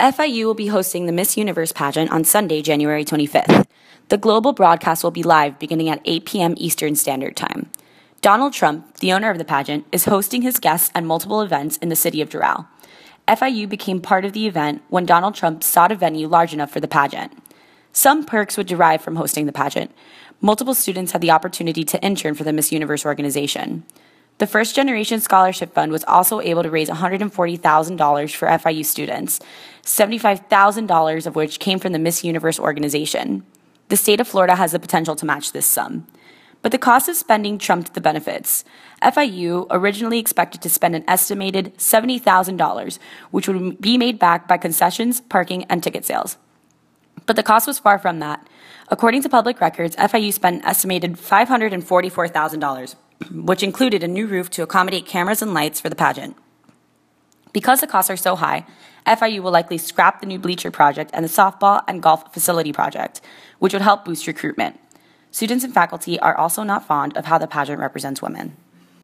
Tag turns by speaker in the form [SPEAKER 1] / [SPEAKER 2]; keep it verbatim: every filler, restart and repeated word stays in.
[SPEAKER 1] F I U will be hosting the Miss Universe pageant on Sunday, January twenty-fifth. The global broadcast will be live beginning at eight p.m. Eastern Standard Time. Donald Trump, the owner of the pageant, is hosting his guests at multiple events in the city of Doral. F I U became part of the event when Donald Trump sought a venue large enough for the pageant. Some perks would derive from hosting the pageant. Multiple students had the opportunity to intern for the Miss Universe organization. The First Generation Scholarship Fund was also able to raise one hundred forty thousand dollars for F I U students, seventy-five thousand dollars of which came from the Miss Universe organization. The state of Florida has the potential to match this sum. But the cost of spending trumped the benefits. F I U originally expected to spend an estimated seventy thousand dollars, which would be made back by concessions, parking, and ticket sales. But the cost was far from that. According to public records, F I U spent an estimated five hundred forty-four thousand dollars, which included a new roof to accommodate cameras and lights for the pageant. Because the costs are so high, F I U will likely scrap the new bleacher project and the softball and golf facility project, which would help boost recruitment. Students and faculty are also not fond of how the pageant represents women.